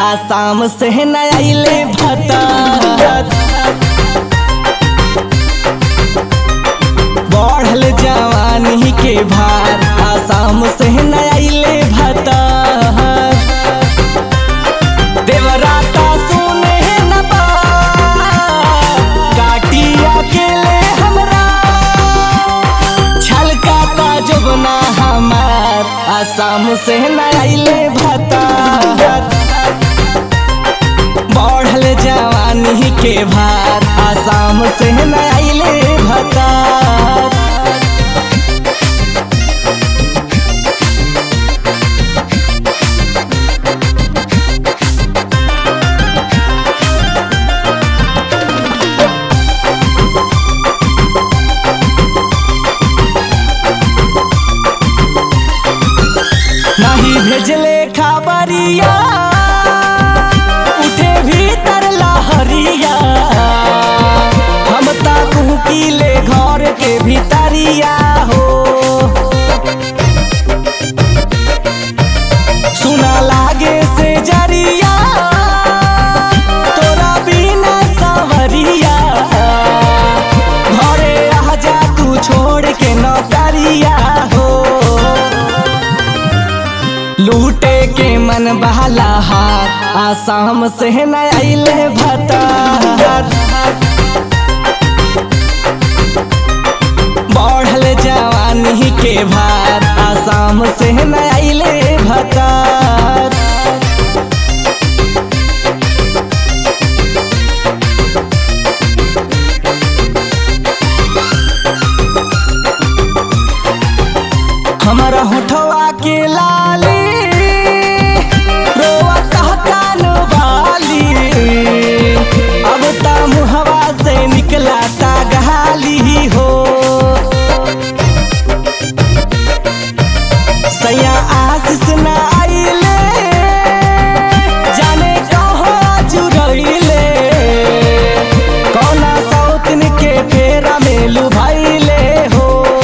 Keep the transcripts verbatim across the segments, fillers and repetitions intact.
आसाम से न आइले भतार। बढ़ल जवानी के भार आसाम से न आइले भतार। देवराता सुने न बात काटिया अकेले हमरा छलकाता जुबना हमार आसाम से न आइले भतार। बढ़ल जवानी के भार आसाम से न आइले भतार। नहीं भेजले खबरिया उठे भीतर लहरिया हम ताकू कीले घर के भीतरिया हो। सुना लागे से जरिया तोरा बिना सवरिया घरे आ जा तू छोड़ के नौकरिया हो। लूटे के मन बहला हार आसाम से न आइले भतार। बढ़ल जवानी के भार आसाम से न आइले भतार। हमारा होठवा के लाली अब ता मुहवा से निकला ता गाली हो। सैया आशीष न आइले जाने कहाँ जुड़ैले कौना सौतन के फेरा में लुभाइले हो।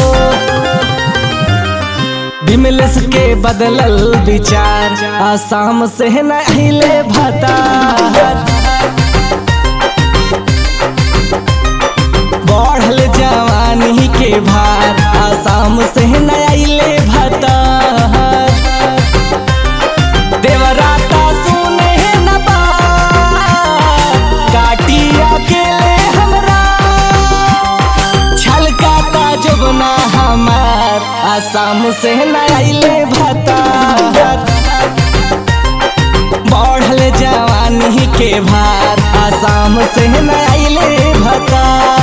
विमलेश के बदलल विचार आसाम से न आइले भतार। बढ़ल जवानी के भार आसाम से न आइले भतार। देवराता सुने न बात काटिया अकेले हमरा छलकाता जुबना हमार आसाम से न आइले भतार। बढ़ल जवानी के भार आसाम से न आइले भतार।